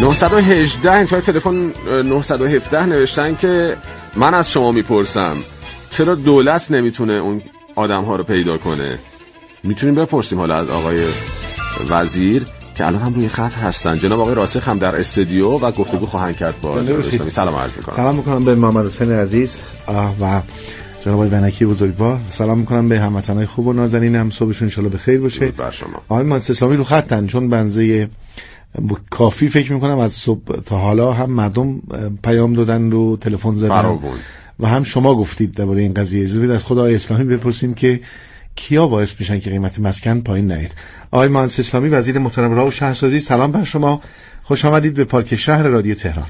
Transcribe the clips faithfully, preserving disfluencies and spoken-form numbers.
نه یک هشت انتهای تلفن نه یک هفت نوشتن که من از شما میپرسم چرا دولت نمیتونه اون آدم ها رو پیدا کنه؟ میتونیم بپرسیم حالا از آقای وزیر که الان هم روی خط هستن. جناب آقای راسخ هم در استودیو و گفتگو خواهند کرد با اسلامی. سلام عرض میکنم. سلام میکنم به محمد حسین عزیز و جناب آقای ونکی بزرگوار. سلام میکنم به هموطنای خوب و نازنینم. صبحشون ان شاءالله بخیر باشه. بر شما. آقای محمد اسلامی رو خطن، چون بنزه کافی فکر میکنم از صبح تا حالا هم مردم پیام دادن رو تلفن زدن و هم شما گفتید درباره این قضیه. زود از خود آقای اسلامی بپرسیم که کیا باعث میشن که قیمت مسکن پایین نیاد. آقای محمد اسلامی وزیر محترم راه و شهرسازی، سلام بر شما. خوش آمدید به پارک شهر رادیو تهران.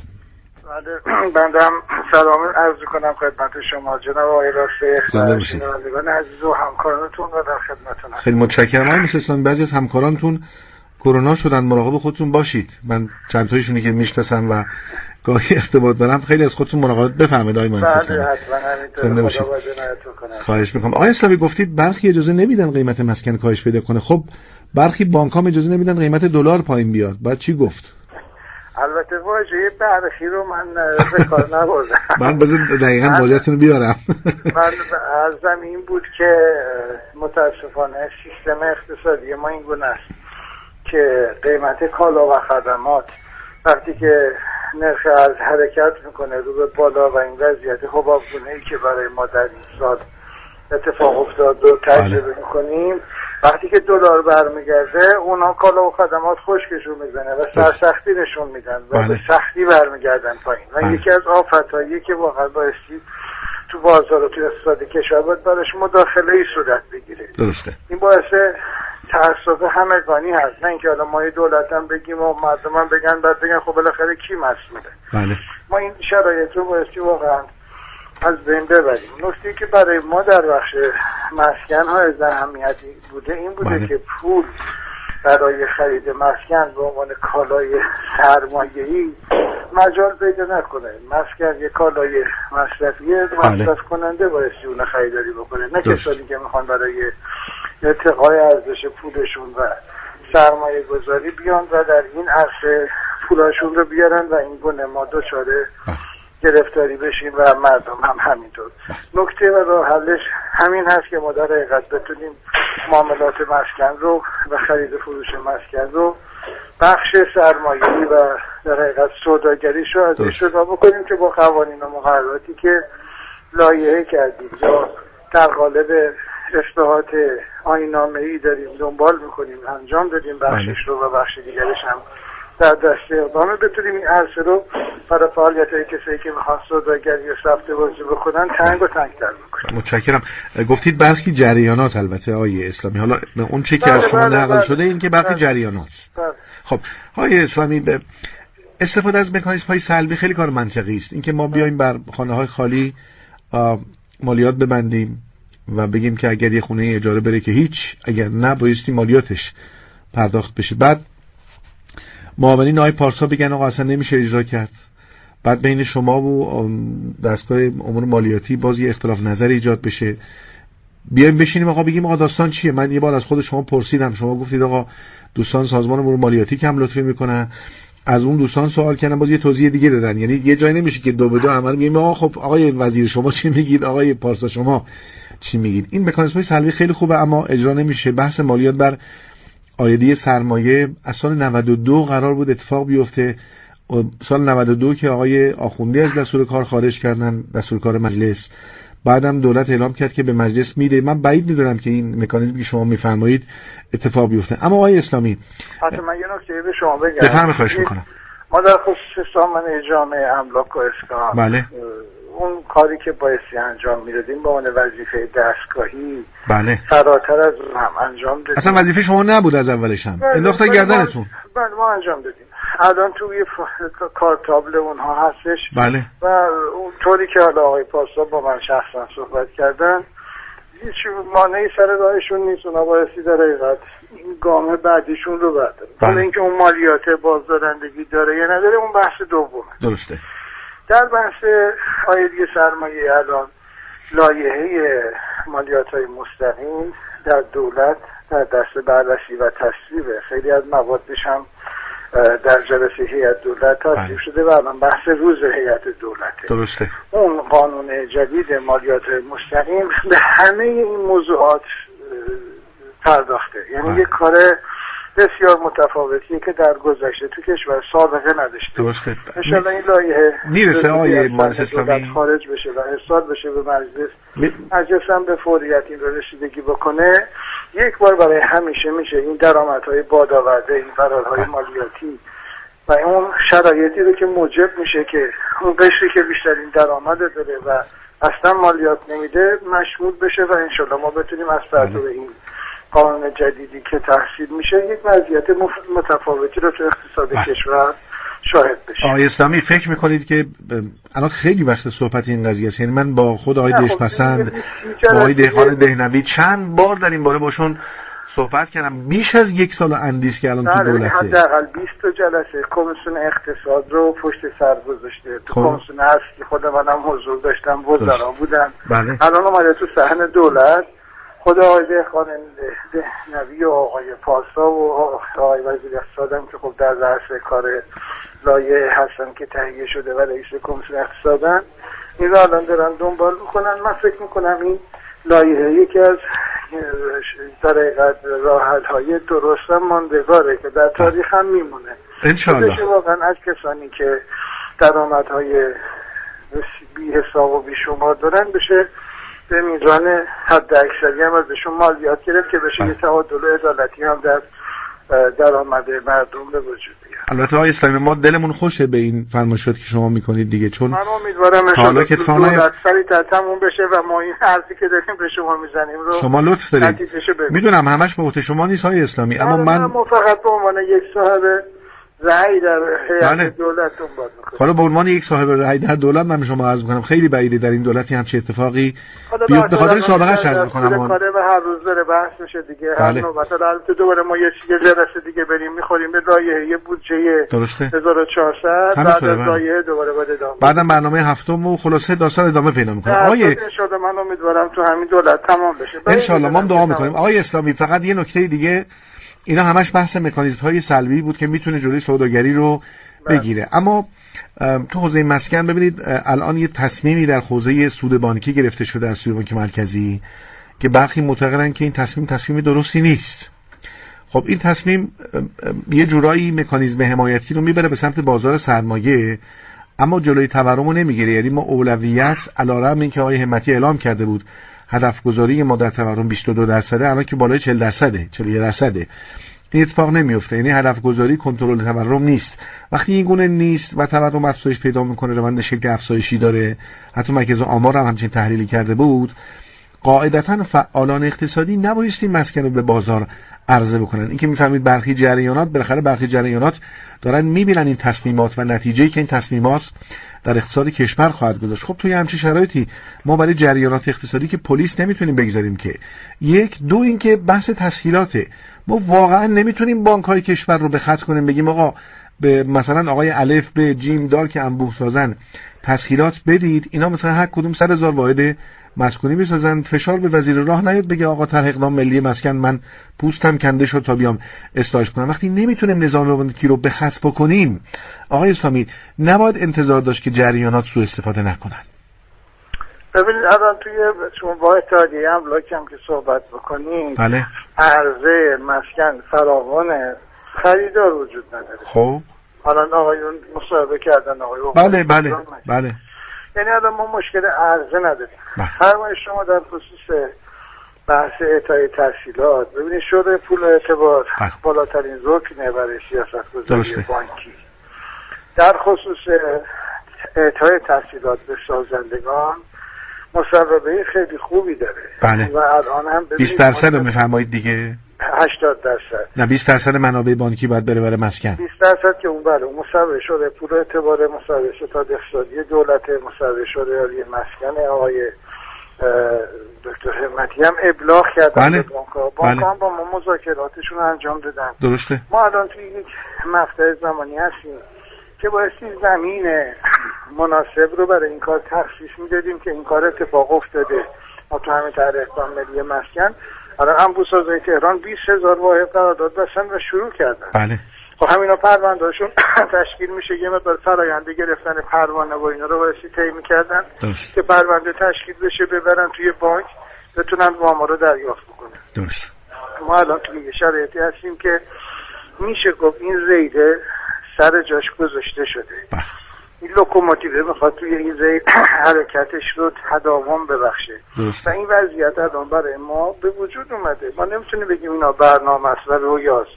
بندم سلام عرض کنم خدمت شما جناب آقای راسخ، زنده باشید. عزیز و همکارانتون و در خدمتتونم. خیلی متشکرم. آقای اسلامی بعضی از همکارانتون کرونا شدن، مراقب خودتون باشید. من چند تایشونی که میشناسم و گاهی ارتباط دارم، خیلی از خودتون مراقبت بفرمایید آقای محمد اسلامی. زنده باشید. خواهش میکنم. آقای اسلامی گفتید برخی اجازه نمیدن قیمت مسکن کاهش پیدا کنه. خب برخی بانک ها اجازه نمیدن قیمت دلار پایین بیاد. بعد چی گفت؟ البته واژه برخی رو من به کار نبردم. من بذار دقیقاً واژه‌تون رو بیارم. من عرضم این بود که متاسفانه سیستم اقتصادی ما این گونه است که قیمت کالا و خدمات وقتی که نرخ ارز حرکت میکنه رو به بالا و این وضعیت حبابگونه‌ای که برای ما در این سال اتفاق افتاد رو تجربه میکنیم، وقتی که دلار برمیگرده اونا کالا و خدمات خشکشون میزنه و سرسختی نشون میدن و به سختی برمیگردن پایین و بله. یکی از آفتایی که واقعا بایستی تو بازار و تو اقتصاد کشور باید برش مداخله ای صورت بگیره. درسته. این باعث تأسف همگانی هست، نه اینکه حالا ما یه دولت هم بگیم و مردم هم بگن بعد بگن خب بالاخره کی مسئوله. بله. ما این شرایط رو بایستی واقعا از بین ببریم. نکته که برای ما در بخش مسکن ها از اهمیتی بوده این بوده بله. که پول برای خرید مسکن به عنوان کالای سرمایه‌ای مجال پیدا نکنه. مسکن یه کالای مصرفیه، مصرف کننده بایستی اون خریداری بکنه، نه کسانی که میخوان برای ارتقای ارزش پولشون و سرمایه گذاری بیان و در این عرصه پولاشون رو بیارن و این گونه ما دچار گرفتاری بشیم و مردم هم همینطور. نکته و راه حلش همین هست که ما در حقیقت بتونیم معاملات مسکن رو و خرید فروش مسکن رو بخش سرمایه‌ای و در حقیقت سوداگریش رو ازش جدا بکنیم که با قوانین و مقرراتی که لایحه کردیم یا در قالب اصلاحات آیین‌نامه‌ای داریم دنبال میکنیم انجام دادیم بخشش رو و بخش دیگرش هم در دست اقدامه بتونیم این عرصه رو برای فعالیت‌های کسایی که میخوان سوداگری و سفته بازی بکنن تنگ و تنگ‌تر بکنیم. متشکرم. گفتید برخی جریانات، البته آقای اسلامی، حالا اون چه که از شما نقل شده این که برخی جریانات. خب آقای اسلامی، به استفاده از مکانیزم‌های سلبی خیلی کار منطقی است. اینکه ما بیایم بر خانه‌های خالی مالیات ببندیم و بگیم که اگر یه خونه اجاره بره که هیچ، اگر نه بایستی مالیاتش پرداخت بشه. بعد معاونین آقای پارسا بگن آقا اصلا نمیشه اجرا کرد. بعد بین شما و دستگاه امور مالیاتی باز یه اختلاف نظر ایجاد بشه. بیایم بشینیم آقا بگیم آقا داستان چیه. من یه بار از خود شما پرسیدم، شما گفتید آقا دوستان سازمان امور مالیاتی کم لطفی میکنن. از اون دوستان سوال کردم، باز یه توضیح دیگه دادن. یعنی یه جایی نمیشه که دو به دو عمل میگیم آقا خب آقای وزیر شما چی میگید، آقای پارسا شما چی میگید. این مکانیزم سلبی خیلی خوبه اما اجرا نمیشه. بحث مالیات بر عایدی سرمایه از سال نود و دو قرار بود اتفاق بیفته. سال نود و دو که آقای آخوندی از دستور کار خارج کردن، دستور کار مجلس، بعدم دولت اعلام کرد که به مجلس میده. من بعید میدونم که این مکانیزمی که شما میفرمایید اتفاق بیفته. اما آقای اسلامی حتی من یه نکته به شما بگم. بفرمایید. خواهش میکنم. ما در خصوص سامانه جامعه املاک و اسکان بله اون کاری که بایستی انجام میدادیم به عنوان وظیفه دستگاهی بله فراتر از اون هم انجام دادیم. اصلا وظیفه شما نبود از اولش هم انداختن گردنتون. بله ما انجام دادیم. الان توی کارتابل اونها هستش. بله. و اون طوری که حالا آقای پاسا با من شخصا صحبت کردن هیچ مانعی سر راهشون نیست. اونا بایستی در حقیقت این گام بعدیشون رو بردارن. حالا اینکه اون مالیات بازدارندگی داره یا نداره اون بحث دومه. درسته. در بحث عایدی سرمایه الان لایحه مالیات‌های مستقیم در دولت در دست بررسی و تصویب خیلی از موادش هم در جلسه هیئت دولت تصویب شده و الان بحث روز هیئت دولته. درسته. اون قانون جدید مالیات مستقیم به همه این موضوعات پرداخته، یعنی بله. یک کار بسیار متفاوتیه که در گذشته تو کشور سابقه نداشته. درسته. انشالله این لایحه میرسه آیه مجلس اسلامی خارج بشه و ارسال بشه به مجلس. می... مجلس هم به فوریت این رو رسیدگی بکنه، یک بار برای همیشه میشه این درآمدهای بادآورده، این فرارهای مالیاتی و اون شرایطی رو که موجب میشه که اون قشری که بیشترین درآمد داره و اصلا مالیات نمیده مشمول بشه و انشالله ما بتونیم از پرتو این قانون جدیدی که تحصیل میشه یک وضعیت متفاوتی رو تو اقتصاد کشور شاهد بشه. آقای اسلامی فکر میکنید که الان خیلی وقت صحبت این قضیه است، یعنی من با خود آقای دهش‌پسند با آقای دهقان دهنوی چند بار در این باره باشون صحبت کردم، بیش از یک سال اندیس که الان تو دولته حداقل بیست تا جلسه کمیسیون اقتصاد رو پشت سر گذاشته. تو کمیسیون هست که خود منم حضور داشتم، وزرا بودن. بله. الان اومده تو صحن دولت، خود آقای دهقان دهنوی و آقای پارسا و آقای وزیر اقتصاد هم که خب در رأس کار لایحه هستن که تهیه شده و رئیس کمیسیون اقتصادن، این رو الان دارن دنبال میکنن. من فکر میکنم این لایحه یکی از در حقیقت راه حل‌های درست و ماندگاره که در تاریخ هم میمونه انشالله. واقعا از کسانی که درآمدهای بی حساب و بی شمار دارن بشه به میزان حد اکثری هم ازشون مالیات گرفت که بشه یه تعادل عدالتی هم در درآمد مردم به وجود بیاد. البته آقای اسلامی ما دلمون خوشه به این فرمایشات که شما میکنید دیگه، چون من امیدوارم حالا که دولت سریعتر تموم بشه و ما این حرفی که داریم به شما میزنیم رو شما لطف دارید. میدونم همش به عهده شما نیست آقای اسلامی، اما من ما فقط به عنوان یک صاحب رأی در هیئت بله. دولت دنبال میکنم. حالا به عنوان یک صاحب رأی در دولت من به شما عرض میکنم خیلی بعیده در این دولتی همچین اتفاقی بیاد. به خاطر سابقه‌اش عرض میکنم اون کاره و هر روز داره بحث میشه دیگه. بله. هر نوبت البته دوباره ما یه چیز جلسه دیگه بریم میخوریم به لایحه بودجه هزار و چهارصد بعد از لایحه دوباره بعد ادامه بعدم برنامه هفتم و خلاصه داستان ادامه پیدا میکنه. آقای ان شاءالله من امیدوارم تو همین دولت تمام بشه. ان شاءالله ما دعا میکنیم. آقای اسلامی فقط یه نکته دیگه، اینا همش بحث مکانیزم های سلبی بود که میتونه جلوی سوداگری رو بگیره، اما تو حوزه مسکن ببینید الان یه تصمیمی در حوزه سود بانکی گرفته شده از سوی بانک مرکزی که برخی معتقدن که این تصمیم تصمیم درستی نیست. خب این تصمیم یه جورایی مکانیزم حمایتی رو میبره به سمت بازار سرمایه، اما جلوی تورم رو نمیگیره. یعنی ما اولویت علیرغم اینکه آقای همتی اعلام کرده بود هدف گذاری ما در تورم بیست و دو درصده، الان که بالای چهل درصده، چهل و یک درصده، این اتفاق نمیفته. یعنی هدف گذاری کنترل تورم نیست. وقتی این گونه نیست و تورم افزایش پیدا میکنه، روند شکل افزایشی داره، حتی مرکز آمار هم همچین تحلیلی کرده بود، قاعدتا فعالان اقتصادی نبایستی مسکن رو به بازار عرضه بکنن. این که میفهمید برخی جریانات بالاخره برخی جریانات دارن میبینن این تصمیمات و نتیجه‌ای که این تصمیمات در اقتصاد کشور خواهد گذاشت. خب توی همچین شرایطی ما برای جریانات اقتصادی که پلیس نمیتونیم بگذاریم که یک دو اینکه بحث تسهیلاته، ما واقعا نمیتونیم بانک‌های کشور رو به خط کنیم بگیم آقا به مثلا آقای الف به جیم دال که انبوه سازن تسهیلات بدید، اینا مثلا هر کدوم صد هزار واحد مسکونی بسازن، فشار به وزیر راه نیاد بگه آقا طرح اقدام ملی مسکن من پوستم کنده شد تا بیام اصلاحش کنم. وقتی نمیتونیم نظام بانکی رو به خط بکنیم آقای اسلامی نباید انتظار داشت که جریانات سوء استفاده نکنن. ببینید الان توی شما با اتحادیه املاک هم که صحبت بکنید بله. عرضه مسکن فراوان، خریدار وجود نداره. خب الان آقایون مصاحبه کردن آقای بله بله بله یعنی الان ما مشکل عرضه نداریم. فرمایش شما در خصوص بحث اعطای تسهیلات ببینید شده پول اعتبار بالاترین رکنه برای سیاست‌گذاری بانکی. در خصوص اعطای تسهیلات به سازندگان مصوبه خیلی خوبی داره. بله. و الان هم بیست درصد رو میفرمایید دیگه؟ هشتاد درصد. نه بیست درصد منابع بانکی باید بره برای مسکن. بیست درصد که اون بله مصوبه شده پول اعتبار، مصوبه شده اقتصادی دولت، مصوبه شده عالی مسکن آقای دکتر همتی هم ابلاغ کردن بله. به بانک‌ها. بانک‌ها هم با ما مذاکراتشون رو انجام دادن. درسته. ما الان توی یک مقطع زمانی هستیم که بایستی زمین مناسب رو برای این کار تخصیص میدادیم که این کار اتفاق افتاده. ما تو همین طرح اقدام ملی مسکن الان انبوه‌سازی تهران بیست هزار واحد قرارداد بستن و شروع کردن. بله. خب همینا پروندهاشون تشکیل میشه، یه مقدار فراینده گرفتن پروانه و اینا رو واسه طی می‌کردن که پرونده تشکیل بشه ببرن توی بانک بتونن وام رو دریافت بکنن. درست. ما الان توی شرایطی هستیم که میشه گفت این ریده سر جاش گذاشته شده. بله. این لوکوموتیو میخواد توی این زید حرکتش رو تداوم ببخشه و این وضعیت الان برای ما به وجود اومده. ما نمیتونیم بگیم اینا برنامه است و رویاست،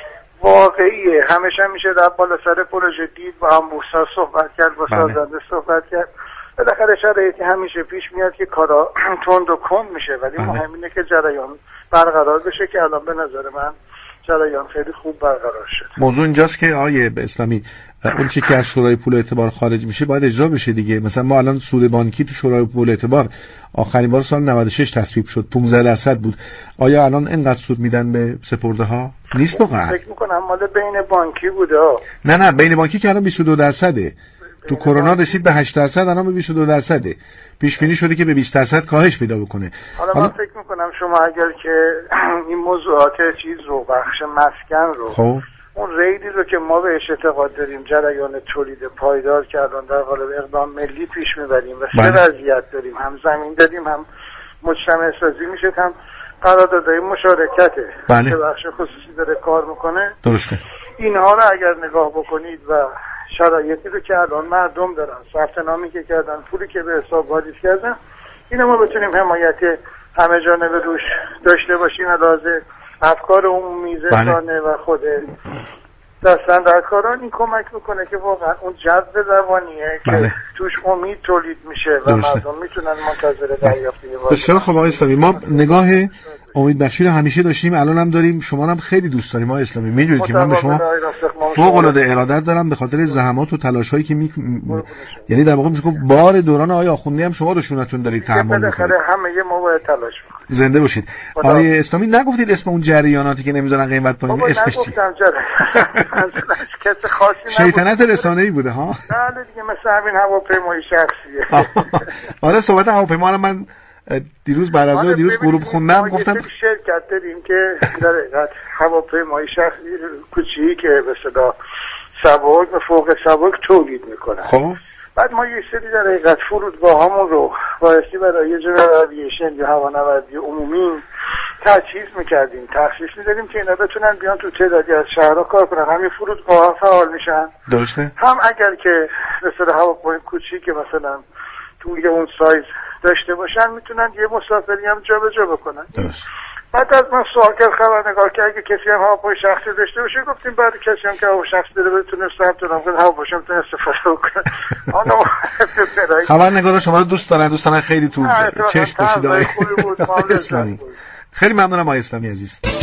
واقعیه. همش هم میشه در بالا سر پروژه دید، با امبوسا صحبت کرد، با سازنده صحبت کرد. بالاخره شرایطی همیشه پیش میاد که کارا تند و کند میشه، ولی مهم اینه که جریان برقرار بشه که الان به نظر من جریان خیلی خوب برقرار شد. موضوع اینجاست که آیه اسلامی اون چیزی که از شورای پول اعتبار خارج میشه باید اجرا بشه دیگه. مثلا ما الان سود بانکی تو شورای پول اعتبار آخرین بار سال نود و شش تصویب شد، پانزده درصد بود. آیا الان اینقدر سود میدن به سپرده ها؟ نیست واقعا. فکر میکنم مال بین بانکی بوده. نه نه بین بانکی که الان بیست و دو درصده. تو کرونا رسید به هشت درصد، الان به بیست و دو درصده. پیش بینی شده که به بیست درصد کاهش پیدا بکنه. حالا, حالا من فکر میکنم شما اگر که این موضوعات چیز رو بخش مسکن رو خب اون ریدی رو که ما بهش اعتقاد داریم جریان تولید پایدار کردن در قالب اقدام ملی پیش میبریم و سه وضعیت داریم، هم زمین داریم، هم مجتمع سازی میشه، هم قراردادهای مشارکته بله. که بخش خصوصی داره کار میکنه. درسته. اینها رو اگر نگاه بکنید و شرایطی رو که الان مردم دارن، ثبت نامی که کردن، پولی که به حساب واریز کردن، اینو ما بتونیم حمایت همه جانبه روش داشته باشیم و لازم افکار عمومی زنانه و خود دستاندرکاران این کمک میکنه که واقعا اون جذب روانیه بله. که توش امید تولید میشه و درسته. مردم میتونن منتظر دریافت یه واسه. بسیار خب آقای اسلامی، ما نگاه امید بخشی رو همیشه داشتیم، الان هم داریم. شما هم خیلی دوست داریم آقای اسلامی. میدونید که من به شما فوق العاده ارادت دارم به خاطر زحمات و تلاش‌هایی که می یعنی در واقع میشه گفت بار دوران آقای آخوندی هم شما رو شونتون دارید تحمل می‌کنید. همه یه موقع تلاش می‌کنید. زنده باشید. آقای اسلامی نگفتید اسم اون جریاناتی که نمیذارن قیمت پایین اسمش چیه؟ کسی خاصی نبود. شیطنت رسانه‌ای بوده ها. بله دیگه، مثل همین هواپیمای شخصیه. آره صحبت هواپیما رو من دیروز بعد از دیروز غروب خوندم گفتم شرکت داریم که در حقیقت هواپیمای شخصی کوچیکی که به اصطلاح سبک و فوق سبک تولید میکنن. خب بعد ما یه سری در حقیقت فرودگاهامون رو بایستی برای یه جور اوییشن یا هوانوردی عمومی تجهیز میکردیم، تخصیص میدادیم که اینا بتونن بیان تو تعدادی از شهرها کار کنن. همین فرودگاه ها فعال میشن. درسته. هم اگر که به اصطلاح هواپیمای کوچیک که مثلا توی اون سایز داشته باشن میتونن یه مسافری هم جا به جا بکنن. درست. بعد از من سوال کرد خبرنگار که اگه کسی هم هواپیمای شخصی داشته باشه، گفتیم بعد کسی هم که هواپیمای شخصی داره بتونه ثبت نام کنه، هواپیماش میتونه استفاده کنه. آنو خبرنگارا شما رو دوست دارن، دوستان خیلی تو چشم باشید آقای اسلامی. خیلی ممنونم آقای اسلامی عزیز.